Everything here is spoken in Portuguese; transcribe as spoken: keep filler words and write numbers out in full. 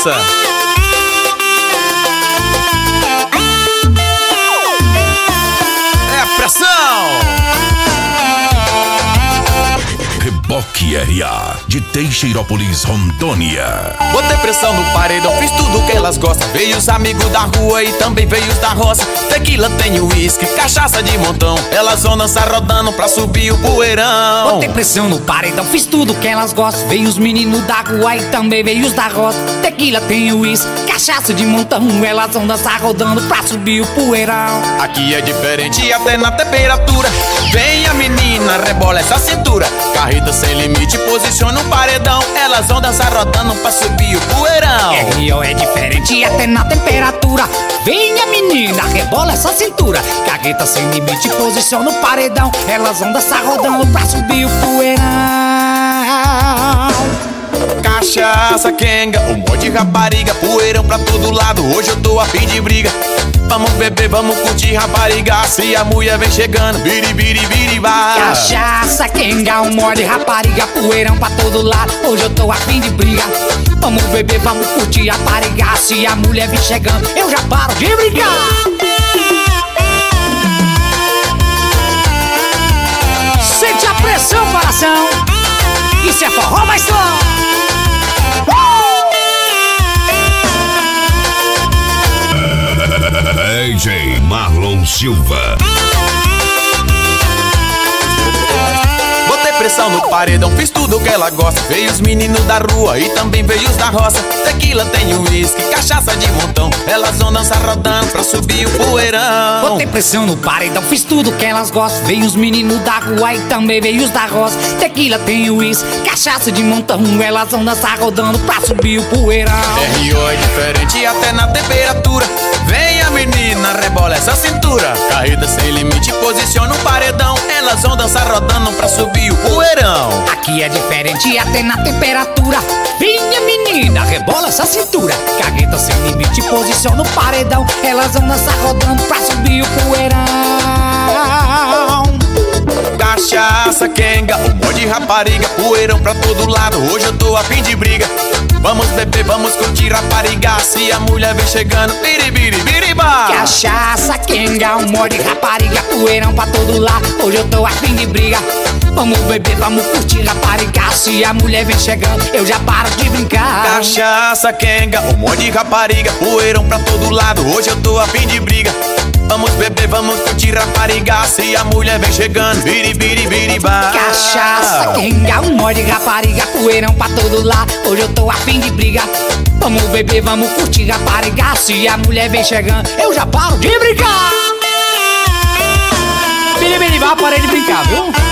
cachaça. É a pressão. Reboque R A, de Teixeirópolis, Rondônia. Botei pressão no paredão, fiz tudo que elas gostam. Veio os amigos da rua e também veio os da roça. Tequila tem uísque, cachaça de montão. Elas vão dançar rodando pra subir o poeirão. Botei pressão no paredão, fiz tudo que elas gostam. Veio os meninos da rua e também veio os da roça. Tequila tem uísque, cachaça de montão. Elas vão dançar rodando pra subir o poeirão. Aqui é diferente até na temperatura. Vem a menina, rebola essa cintura. Carreta sem limite, posiciona o paredão. Elas vão dançar rodando pra subir o poeirão. R O é diferente até na temperatura. Vem a menina, rebola essa cintura. Carreta sem limite, posiciona o paredão. Elas vão dançar rodando pra subir o poeirão. Cachaça, quenga, um monte de rapariga. Poeirão pra todo lado, hoje eu tô a fim de briga. Vamos beber, vamos curtir rapariga. Se a mulher vem chegando, biri, biri, biri, vai. Cachaça, quenga, um monte de rapariga. Poeirão pra todo lado, hoje eu tô a fim de briga. Vamos beber, vamos curtir rapariga. Se a mulher vem chegando, eu já paro de brigar. Sente a pressão, coração. Isso é forró mais som. D J Marlon Silva. Botei pressão no paredão, fiz tudo que ela gosta. Veio os meninos da rua e também veio os da roça. Tequila tem uísque, cachaça de montão. Elas vão dançar rodando pra subir o poeirão. Botei pressão no paredão, fiz tudo que elas gostam. Veio os meninos da rua e também veio os da roça. Tequila tem uísque, cachaça de montão. Elas vão dançar rodando pra subir o poeirão. R O é diferente até na temperatura. Vem a menina, rebola essa cintura. Carreta sem limite, posiciona o paredão. Elas vão dançar rodando pra subir o poeirão. Aqui é diferente até na temperatura. Vinha menina, rebola essa cintura. Carreta sem limite, posiciona o paredão. Elas vão dançar rodando pra subir o poeirão. Cachaça, quenga, um monte de rapariga. Poeirão pra todo lado, hoje eu tô a fim de briga. Vamos beber, vamos curtir rapariga. Se a mulher vem chegando, biri, biri, biriba. Cachaça, quenga, um monte de rapariga. Poeirão pra todo lado, hoje eu tô a fim de briga. Vamos beber, vamos curtir rapariga. Se a mulher vem chegando, eu já paro de brincar. Cachaça, quenga, um monte de rapariga. Poeirão pra todo lado, hoje eu tô a fim de briga. Vamos beber, vamos curtir rapariga. Se a mulher vem chegando, biri, biri, biriba. Cachaça, quenga, um monte de rapariga. Poeirão pra todo lado, hoje eu tô a fim de briga. Vamos beber, vamos curtir rapariga. Se a mulher vem chegando, eu já paro de brincar. Biri, biriba, parei de brincar, viu?